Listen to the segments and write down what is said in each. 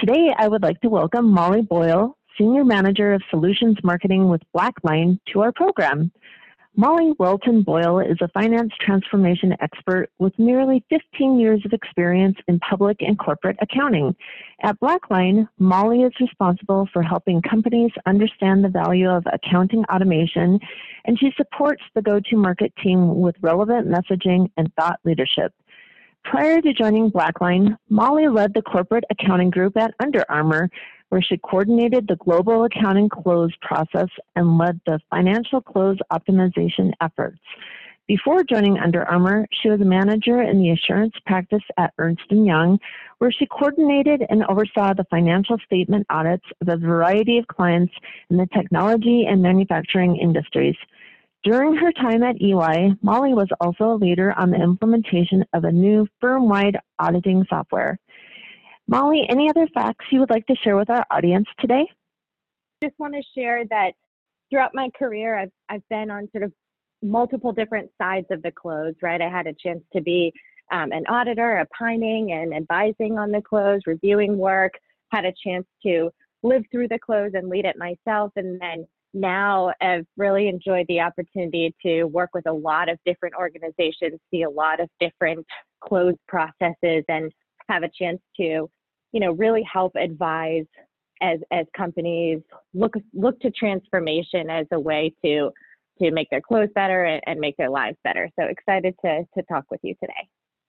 Today, I would like to welcome Molly Boyle, Senior Manager of Solutions Marketing with Blackline, to our program. Molly Welton Boyle is a finance transformation expert with nearly 15 years of experience in public and corporate accounting. At Blackline, Molly is responsible for helping companies understand the value of accounting automation, and she supports the go-to-market team with relevant messaging and thought leadership. Prior to joining Blackline, Molly led the corporate accounting group at Under Armour, where she coordinated the global accounting close process and led the financial close optimization efforts. Before joining Under Armour, she was a manager in the assurance practice at Ernst & Young, where she coordinated and oversaw the financial statement audits of a variety of clients in the technology and manufacturing industries. During her time at EY, Molly was also a leader on the implementation of a new firm-wide auditing software. Molly, any other facts you would like to share with our audience today? I just want to share that throughout my career, I've been on sort of multiple different sides of the close, right? I had a chance to be an auditor, opining and advising on the close, reviewing work, had a chance to live through the close and lead it myself, and then now I've really enjoyed the opportunity to work with a lot of different organizations, see a lot of different close processes, and have a chance to, really help advise as companies look to transformation as a way to make their close better and make their lives better. So excited to talk with you today.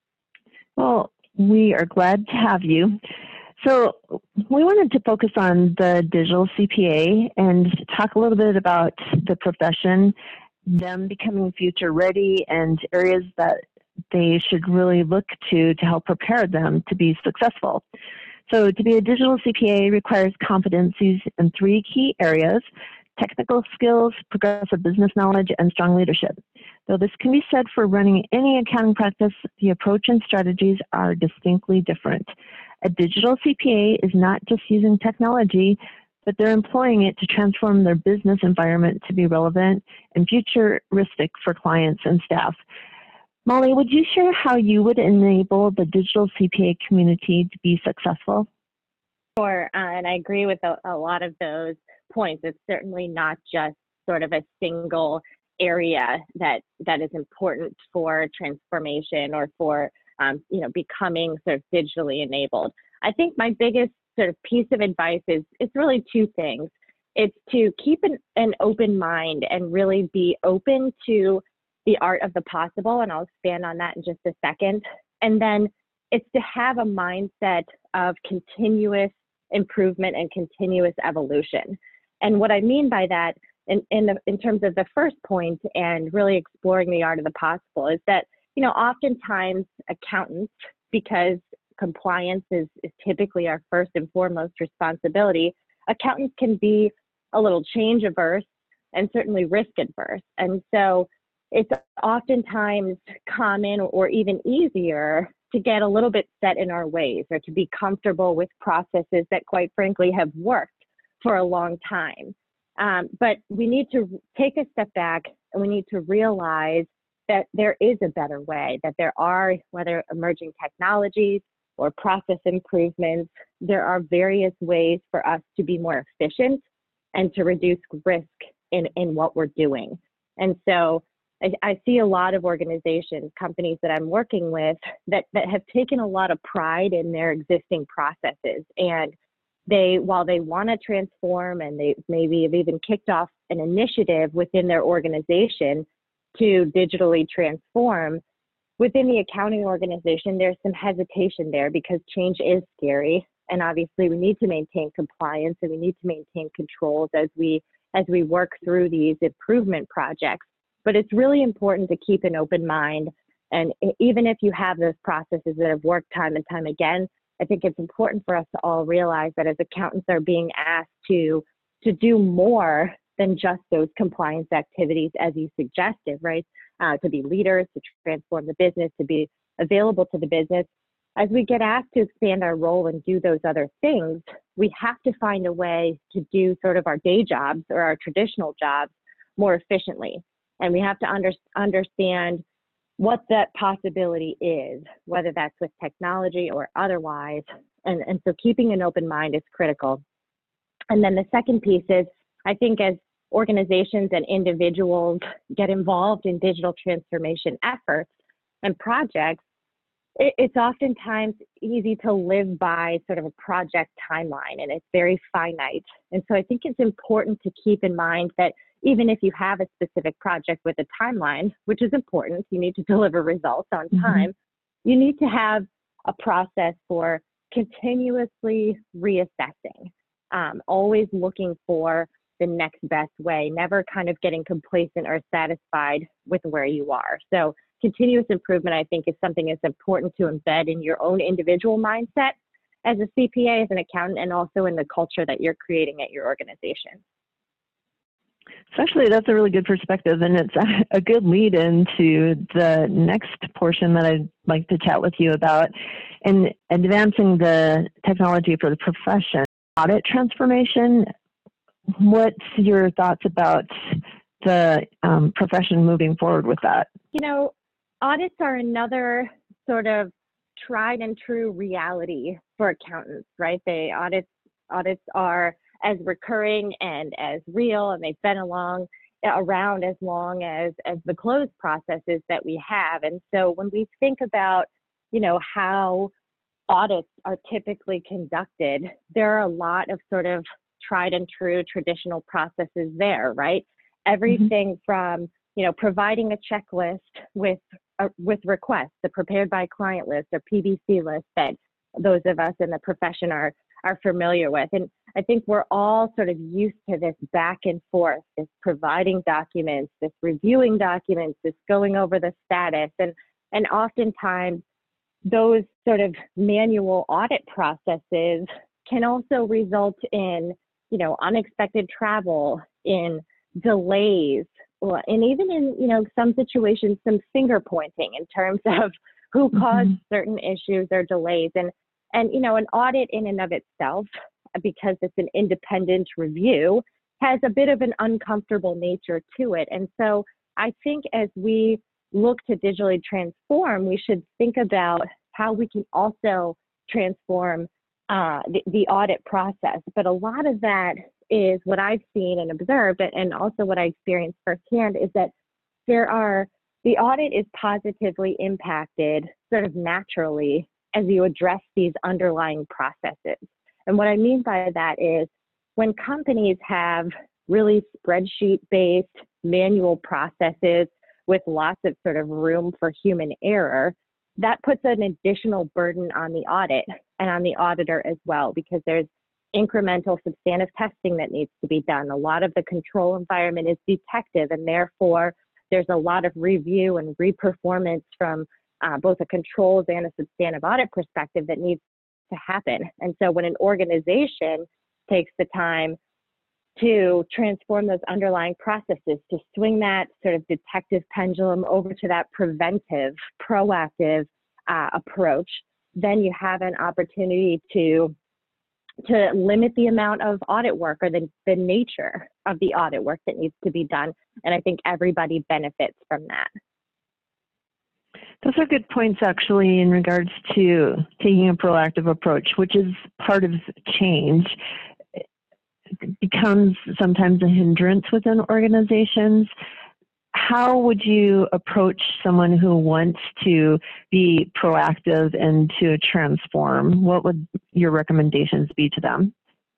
Well, we are glad to have you. So we wanted to focus on the digital CPA and talk a little bit about the profession, them becoming future ready, and areas that they should really look to help prepare them to be successful. So to be a digital CPA requires competencies in three key areas: technical skills, progressive business knowledge, and strong leadership. Though this can be said for running any accounting practice, the approach and strategies are distinctly different. A digital CPA is not just using technology, but they're employing it to transform their business environment to be relevant and futuristic for clients and staff. Molly, would you share how you would enable the digital CPA community to be successful? Sure, and I agree with a lot of those points. It's certainly not just sort of a single area that is important for transformation or for becoming sort of digitally enabled. I think my biggest sort of piece of advice is it's really two things. It's to keep an open mind and really be open to the art of the possible, and I'll expand on that in just a second. And then it's to have a mindset of continuous improvement and continuous evolution. And what I mean by that, in terms of the first point and really exploring the art of the possible, is that oftentimes accountants, because compliance is typically our first and foremost responsibility, accountants can be a little change averse and certainly risk adverse. And so it's oftentimes common or even easier to get a little bit set in our ways or to be comfortable with processes that quite frankly have worked for a long time. But we need to take a step back and we need to realize that there is a better way, that there are, whether emerging technologies or process improvements, there are various ways for us to be more efficient and to reduce risk in what we're doing. And so I see a lot of organizations, companies that I'm working with that have taken a lot of pride in their existing processes. And while they want to transform and they maybe have even kicked off an initiative within their organization to digitally transform, within the accounting organization, there's some hesitation there because change is scary. And obviously we need to maintain compliance and we need to maintain controls as we work through these improvement projects. But it's really important to keep an open mind. And even if you have those processes that have worked time and time again, I think it's important for us to all realize that as accountants are being asked to do more than just those compliance activities, as you suggested, right? To be leaders, to transform the business, to be available to the business. As we get asked to expand our role and do those other things, we have to find a way to do sort of our day jobs or our traditional jobs more efficiently. And we have to understand what that possibility is, whether that's with technology or otherwise, And so keeping an open mind is critical. And then the second piece is, I think as organizations and individuals get involved in digital transformation efforts and projects, it's oftentimes easy to live by sort of a project timeline, and it's very finite. And so I think it's important to keep in mind that even if you have a specific project with a timeline, which is important, you need to deliver results on time, you need to have a process for continuously reassessing, always looking for the next best way, never kind of getting complacent or satisfied with where you are. So continuous improvement, I think, is something that's important to embed in your own individual mindset as a CPA, as an accountant, and also in the culture that you're creating at your organization. So actually, that's a really good perspective, and it's a good lead into the next portion that I'd like to chat with you about, in advancing the technology for the profession. Audit transformation, what's your thoughts about the profession moving forward with that? You know, audits are another sort of tried and true reality for accountants, right? Audits are as recurring and as real, and they've been around as long as the close processes that we have. And so when we think about, you know, how audits are typically conducted, there are a lot of sort of tried and true traditional processes there, right? Everything from, you know, providing a checklist with requests, the prepared by client list or PBC list that those of us in the profession are familiar with. And I think we're all sort of used to this back and forth, this providing documents, this reviewing documents, this going over the status. And oftentimes those sort of manual audit processes can also result in, you know, unexpected travel, in delays, and even in, you know, some situations, some finger pointing in terms of who caused certain issues or delays. And, you know, an audit in and of itself, because it's an independent review, has a bit of an uncomfortable nature to it. And so I think as we look to digitally transform, we should think about how we can also transform the audit process. But a lot of that is what I've seen and observed, and also what I experienced firsthand, is that the audit is positively impacted sort of naturally as you address these underlying processes. And what I mean by that is when companies have really spreadsheet-based manual processes with lots of sort of room for human error, that puts an additional burden on the audit and on the auditor as well, because there's incremental substantive testing that needs to be done. A lot of the control environment is detective, and therefore there's a lot of review and reperformance from both a controls and a substantive audit perspective that needs to happen. And so when an organization takes the time to transform those underlying processes, to swing that sort of detective pendulum over to that preventive, proactive approach, then you have an opportunity to limit the amount of audit work, or the nature of the audit work that needs to be done. And I think everybody benefits from that. Those are good points, actually, in regards to taking a proactive approach, which is part of change. It becomes sometimes a hindrance within organizations. How would you approach someone who wants to be proactive and to transform? What would your recommendations be to them?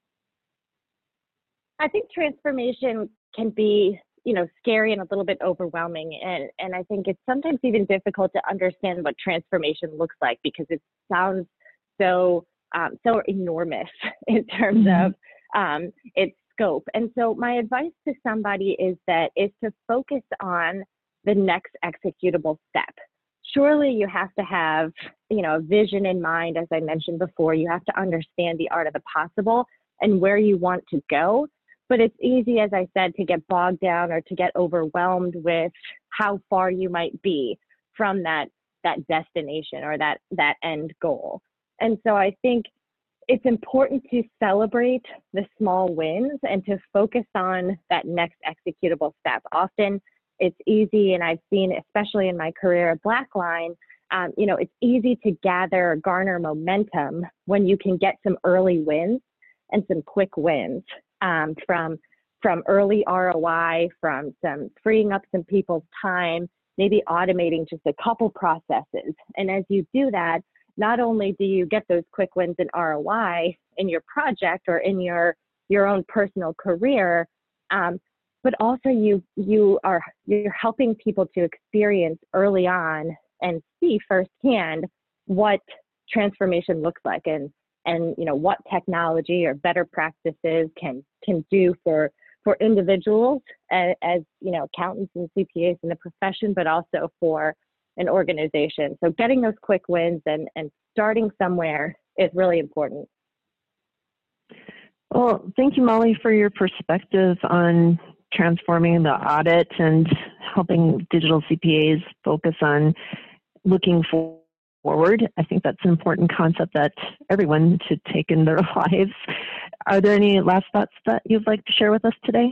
I think transformation can be, you know, scary and a little bit overwhelming. And I think it's sometimes even difficult to understand what transformation looks like, because it sounds so enormous in terms of its scope. And so my advice to somebody is to focus on the next executable step. Surely you have to have, you know, a vision in mind. As I mentioned before, you have to understand the art of the possible and where you want to go. But it's easy, as I said, to get bogged down or to get overwhelmed with how far you might be from that destination or that end goal. And so I think it's important to celebrate the small wins and to focus on that next executable step. Often it's easy, and I've seen, especially in my career at Blackline, It's easy to gather or garner momentum when you can get some early wins and some quick wins from early ROI, from some freeing up some people's time, maybe automating just a couple processes. And as you do that, not only do you get those quick wins in ROI in your project or in your own personal career, but also you're helping people to experience early on and see firsthand what transformation looks like, and what technology or better practices can do for individuals as accountants and CPAs in the profession, but also for an organization. So getting those quick wins and starting somewhere is really important. Well, thank you, Molly, for your perspective on transforming the audit and helping digital CPAs focus on looking forward. I think that's an important concept that everyone should take in their lives. Are there any last thoughts that you'd like to share with us today?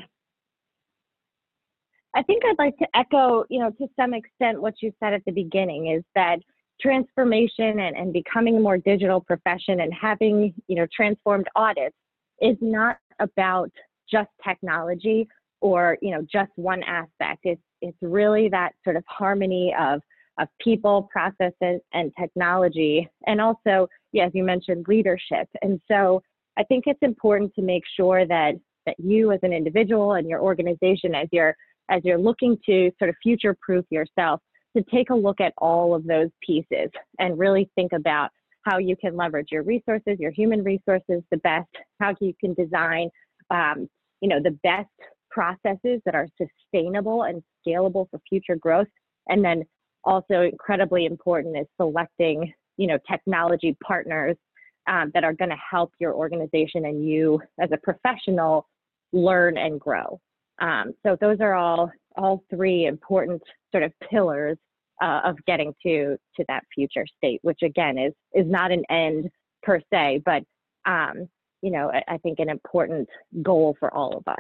I think I'd like to echo, to some extent what you said at the beginning, is that transformation and becoming a more digital profession and having, transformed audits is not about just technology or, just one aspect. It's really that sort of harmony of people, processes, and technology, and also, as you mentioned, leadership. And so I think it's important to make sure that you as an individual and your organization, as you're looking to sort of future-proof yourself, to take a look at all of those pieces and really think about how you can leverage your resources, your human resources the best, how you can design, the best processes that are sustainable and scalable for future growth. And then also incredibly important is selecting, technology partners that are going to help your organization and you as a professional learn and grow. So those are all three important sort of pillars of getting to that future state, which again is not an end per se, but I think an important goal for all of us.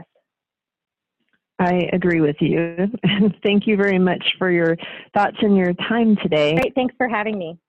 I agree with you. Thank you very much for your thoughts and your time today. Great, thanks for having me.